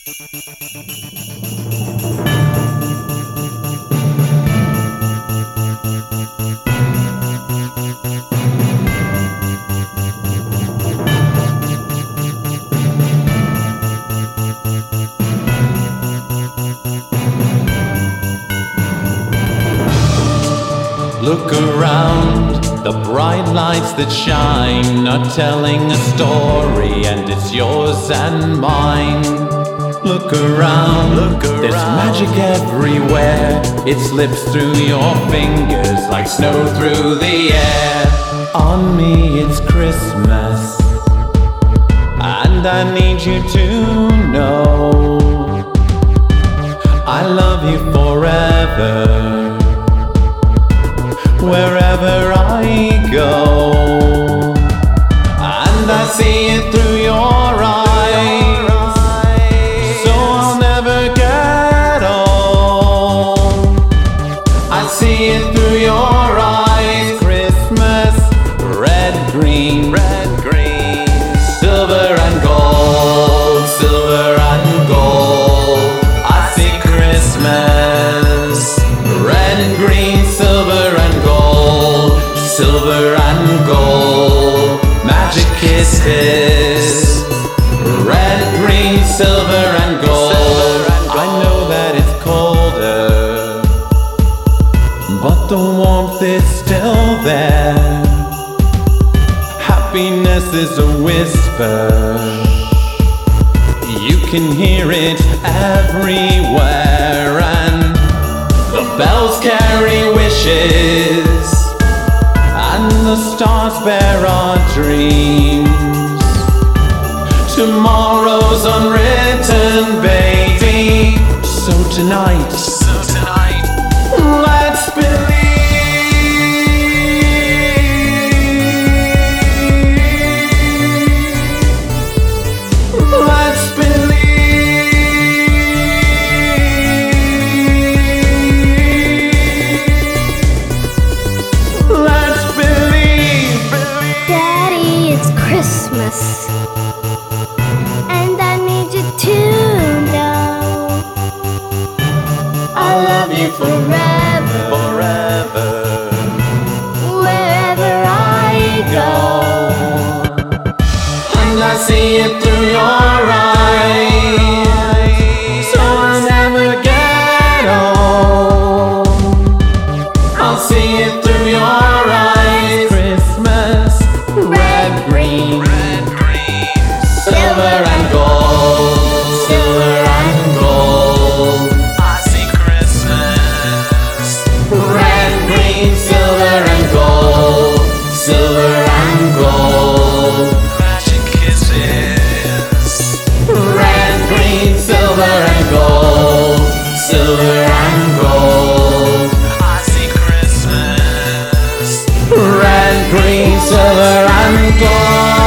Look around, the bright lights that shine are telling a story, and it's yours and mine. Look around, there's magic everywhere. It slips through your fingers like snow through the air. On me it's Christmas, and I need you to know I love you forever. Wherever I go, and I see it through your eyes, so I'll never get old. I see it through your eyes. Christmas, red, green, silver and gold, silver and gold. I see Christmas, red and green, silver and gold, silver and gold, magic kisses, red, green, silver and gold. I know that it's colder, but the warmth is still there. Happiness is a whisper, you can hear it everywhere, and the bells carry wishes, and the stars bear our dreams. Tomorrow's unwritten, baby. So tonight, let's believe. Let's believe. Let's believe. Daddy, it's Christmas, and I need you to know I love you forever, wherever I go, and I see it through your eyes, so I'll never get old. I'll see it through your eyes. Christmas, red, green, silver and gold, silver and gold. I see Christmas, red, green, silver and gold, silver and gold. Magic kisses, red, green, silver and gold, silver and gold. I see Christmas, red, green, silver and gold.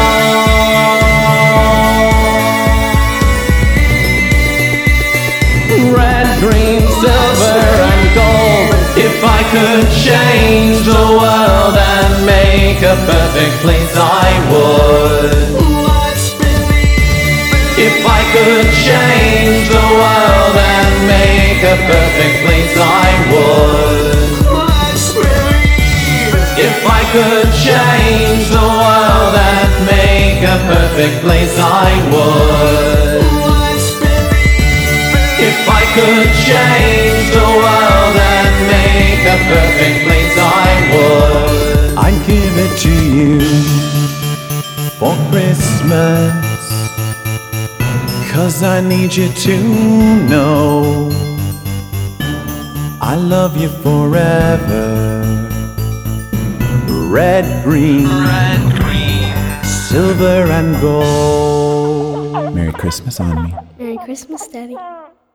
Red, green, silver and gold. If I could change the world and make a perfect place, I would. Let's believe. If I could change the world and make a perfect place, I would. Let's believe. If I could change the world and make a perfect place, I would. Let's believe. If I could change the world and make a perfect place, I would. I'd give it to you for Christmas, 'cause I need you to know I love you forever. Red, green, silver and gold. Merry Christmas on me. Merry Christmas, Daddy.